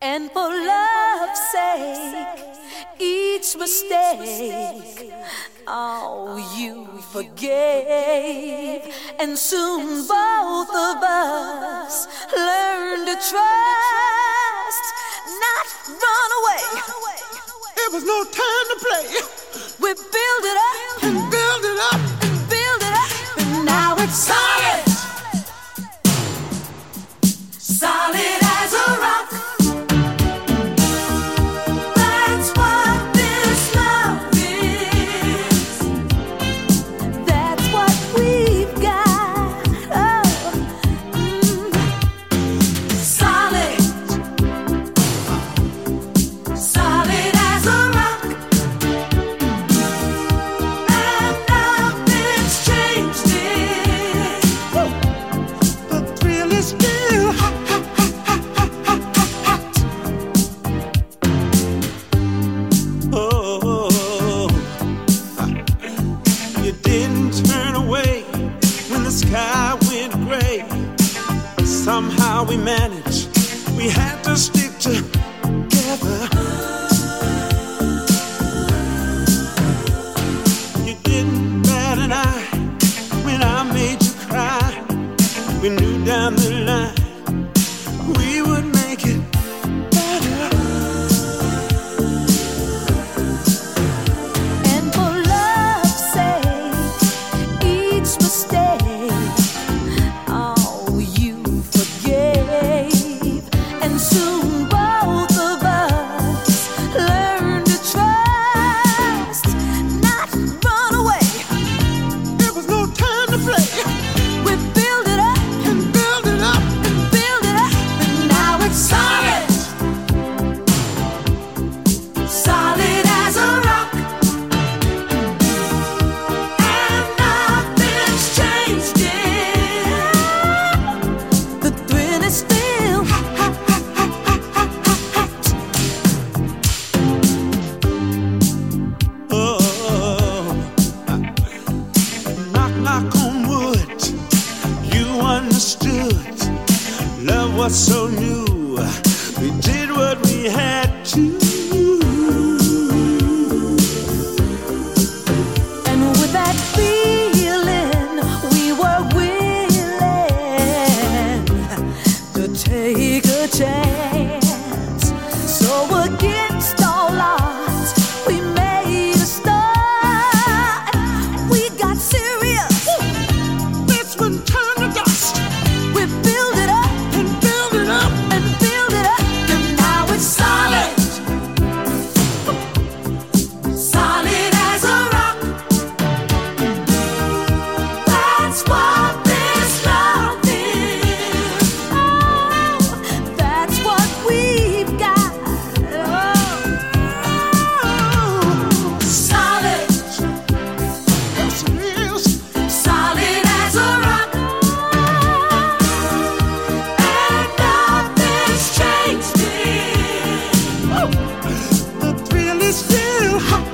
And for love's sake, each mistake, oh, you forgave. And soon both of us learned to trust, not run away. There was no time to play. We build it up and build it up and build it up, and now it's solid, solid as a rock. That's what this love is. That's what we've got. Oh, solid, solid as a rock. And nothing's changed it. The thrill is still hot, hot, hot, hot, hot, hot, hot. Oh, you didn't turn away when the sky went gray. Somehow we managed. We had to stick together. You didn't bat an eye when I made you cry. We knew down the line we would make it better. And for love's sake, each mistake, oh, you forgave. And soon both of us learned to trust, not run away. There was no time to play. We build it up And build it up. and build it up, and now it's solid, solid as a rock. And nothing's changed it. The thrill is still hot, hot, hot, hot, hot, hot, hot. Oh, knock, knock on wood. You understood. Love was so new. We did what we had to. And with that feeling, we were willing to take a chance. So against all odds, we made a start. We got serious. This one turned to dust. We build it up And build it up. and build it up, and now it's solid, solid as a rock. That's what this love is. Oh, that's what we've got. Oh, solid, Yes, it is. solid as a rock. And nothing's changed it. The thrill is still hot,